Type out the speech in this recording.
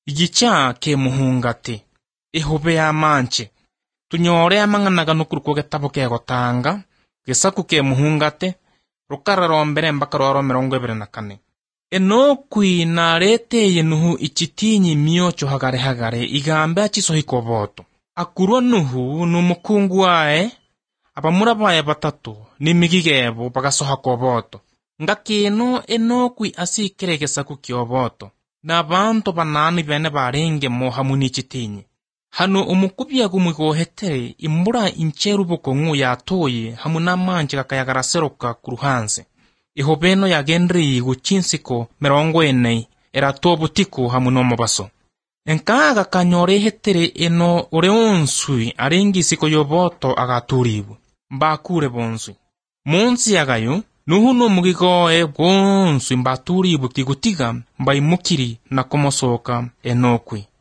igicha ke muhungate ihobe ya manche tunyore amanganaga nukuruko getabo ke gotanga gesaku ke muhungate rukara rombere mbaka rwaro 24 Enokwi nareteye nuhu ichitinyi miocho hagare igambe achisohiko boto akurwa nuhu numukungu wae abamura baye batatu nimigigebo bagasoha ko boto ngakino Enokwi asikeregesa ku kyoboto n'abantu banani bene barenge mo hamuni chitinyi hano umukubya gumwigohetere imbura incherubuko ngu yatoye hamuna manje kakayagaraseroka kuruhanze ihobeno yagendri guchinsiko 40 eratobutiku hamuno mubaso enkaga kanyore hetere eno oreonsui arengisiko yoboto agaturibu mbakure bonsui munsi yagayo nuhuno mugigoe bonsui mbaturibu kigutiga mbaimukiri na komosoka Enokwi